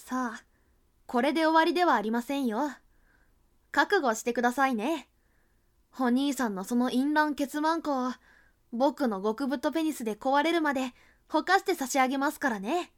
さあ、これで終わりではありませんよ。覚悟してくださいね。お兄さんのその淫乱血マンコを僕の極太ペニスで壊れるまでほかして差し上げますからね。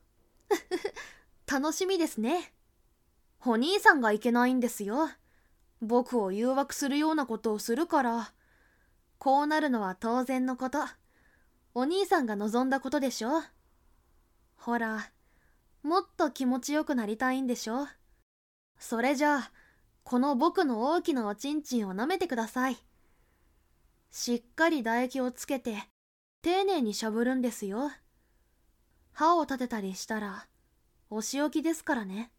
楽しみですね。お兄さんがいけないんですよ。僕を誘惑するようなことをするから。こうなるのは当然のこと。お兄さんが望んだことでしょ。ほら、もっと気持ちよくなりたいんでしょ。それじゃあ、この僕の大きなおちんちんを舐めてください。しっかり唾液をつけて、丁寧にしゃぶるんですよ。歯を立てたりしたら、お仕置きですからね。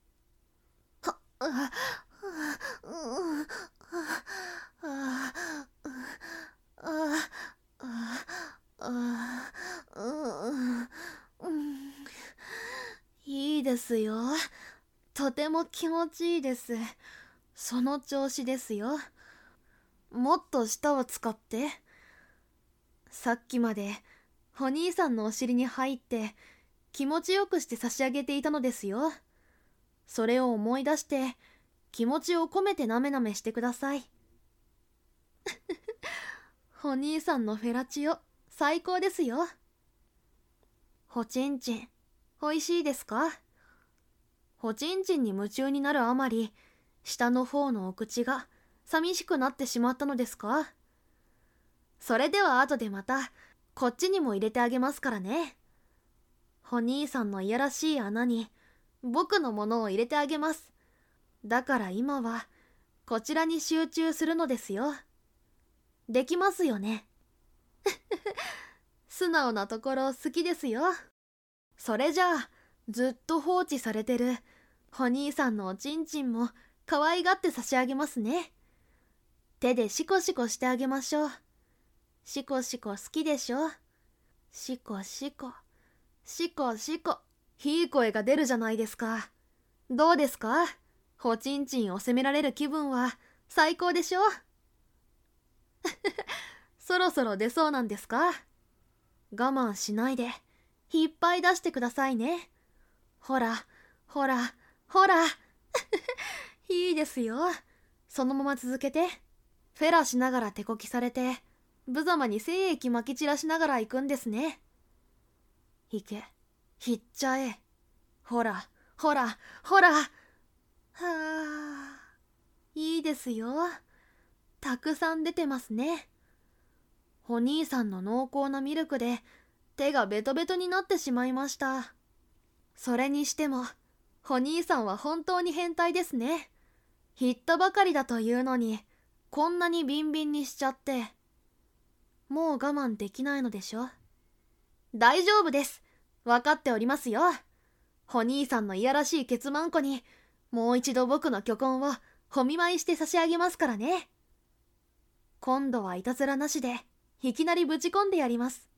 いいですよ。とても気持ちいいです。その調子ですよ。もっと舌を使って。さっきまでお兄さんのお尻に入って気持ちよくして差し上げていたのですよ。それを思い出して気持ちを込めてなめなめしてください。お兄さんのフェラチオ最高ですよ。おちんちんおいしいですか？おちんちんに夢中になるあまり下の方のお口が寂しくなってしまったのですか？それでは後でまたこっちにも入れてあげますからね。お兄さんのいやらしい穴に僕のものを入れてあげます。だから今はこちらに集中するのですよ。できますよね。素直なところ好きですよ。それじゃあずっと放置されてるお兄さんのおちんちんも可愛がって差し上げますね。手でシコシコしてあげましょう。シコシコ好きでしょ。シコシコシコシコ。いい声が出るじゃないですか。どうですか？おちんちんを責められる気分は最高でしょ。そろそろ出そうなんですか？我慢しないでいっぱい出してくださいね。ほらほらほら。いいですよ。そのまま続けて。フェラしながら手こきされて無様に精液まき散らしながら行くんですね。いけ、いっちゃえ。ほらほらほら。はあ、いいですよ。たくさん出てますね。お兄さんの濃厚なミルクで手がベトベトになってしまいました。それにしてもお兄さんは本当に変態ですね。言ったばかりだというのにこんなにビンビンにしちゃって。もう我慢できないのでしょ。大丈夫です。分かっておりますよ。お兄さんのいやらしいケツマンコにもう一度僕の巨根をお見舞いして差し上げますからね。今度はいたずらなしでいきなりぶち込んでやります。